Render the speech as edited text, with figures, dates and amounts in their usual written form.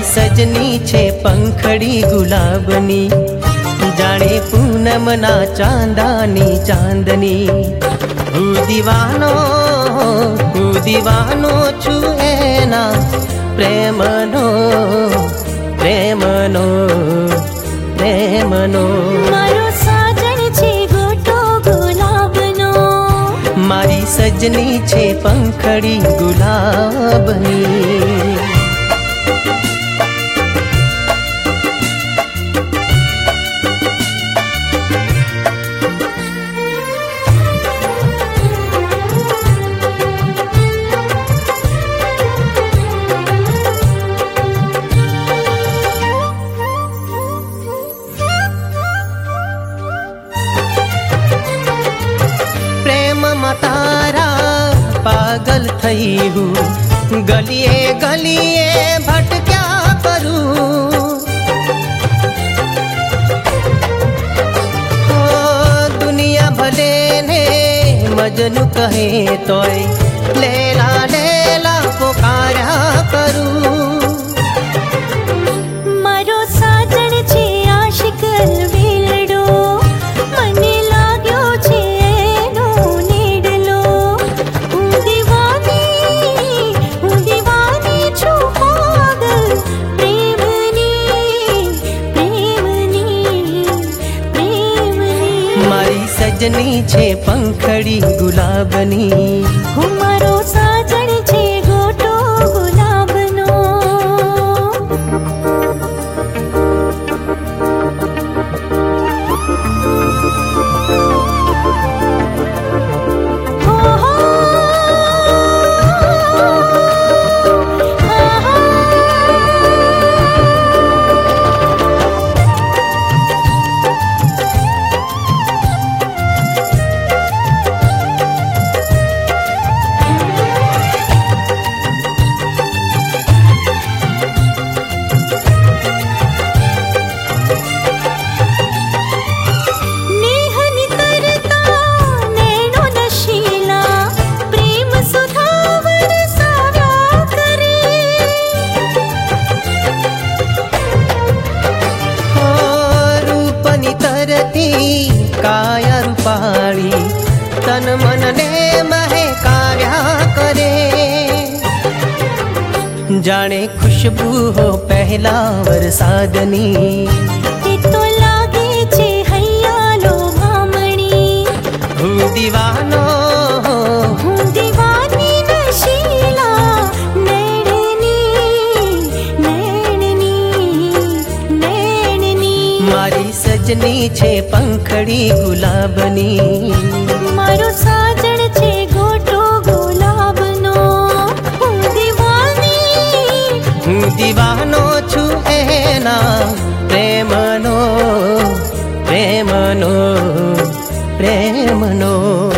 सजनी छे पंखड़ी गुलाबनी, जाने पूनमना चांदानी चांदनी। हूँ दीवानो छु एना प्रेमनो प्रेमनो प्रेमनो। मारो साजन छे गोटो गुलाबनो, मारी सजनी छे पंखड़ी गुलाबनी। तारा पागल थई हूँ, गलिए गलिए भटक्या करूँ। हो दुनिया भले ने मजनू कहे तोय, लेला लेला पुकारा करूँ। मारो साजन छे आशिक वेलडो, मने लाग्यो छे सजनी छे पंखड़ी गुलाबनी। हूँ मारो साजन छे गोटो गुलाबनो। काया रूपाली तन मन ने महकाया करे, जाने खुशबू हो पहला वरसादनी। तो लागे छे हैयालो भामणी, हूँ दीवानो हूँ दीवानी नशीला नैननी नैननी नैननी। मारी सजनी छे पंखड़ी गुलाबनी। मारो साजन छे गोटो गुलाबनो। हूँ दीवानो छु एना प्रेमनो प्रेमनो प्रेमनो।